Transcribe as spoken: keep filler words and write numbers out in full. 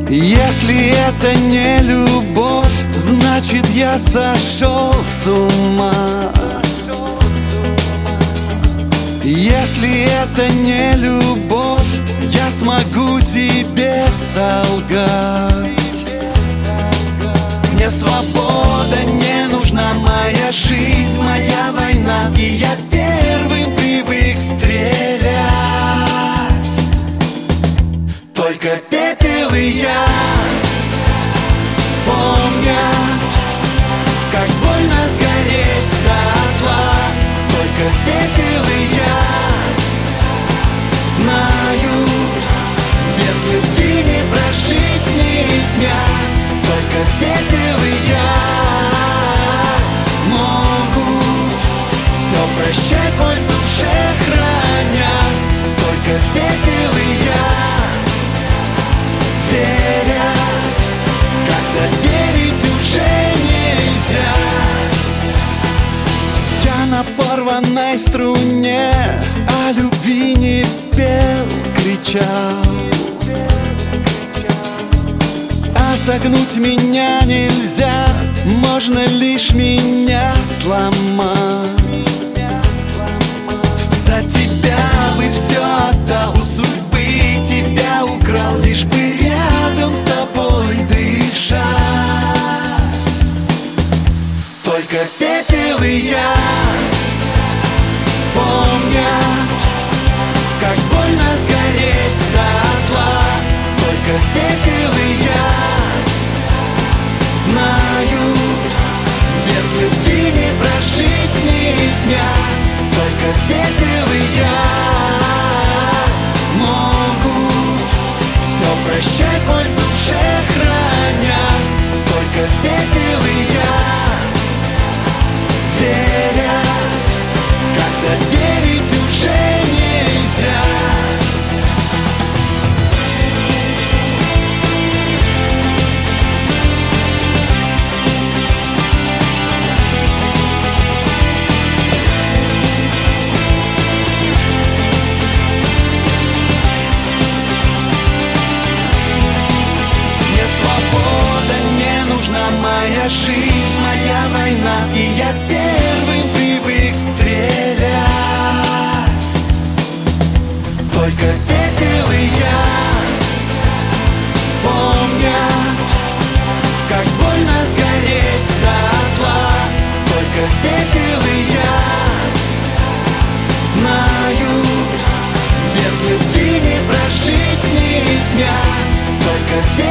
Если это не любовь, значит я сошел с ума. Если это не любовь, я смогу тебе солгать. Мне свобода не нужна, моя жизнь, моя война, и я первым привык стрелять. Только пепел и я помнят, как больно сгореть дотла. Только пепел и я знают, без любви не прожить ни дня. Только пепел и я могут все прощать, боль в душе храня. Только пепел и я верят, когда верить уже нельзя. Я на порванной струне о любви не пел, кричал. А согнуть меня нельзя, можно лишь меня сломать. За тебя бы все отдал, у судьбы тебя украл, лишь бы рядом с тобой дышать. Только пепел и я помнят, как больно сгореть дотла. Только пепел и я знают, без любви не прожить ни дня. Только пепел и я могут все прощать, боль в душе храня. Только пепел и я верят, когда верить уже нельзя. Моя жизнь, моя война, и я первым привык стрелять. Только пепел и я помнят, как больно сгореть дотла. Только пепел и я знают, без любви не прожить ни дня. Только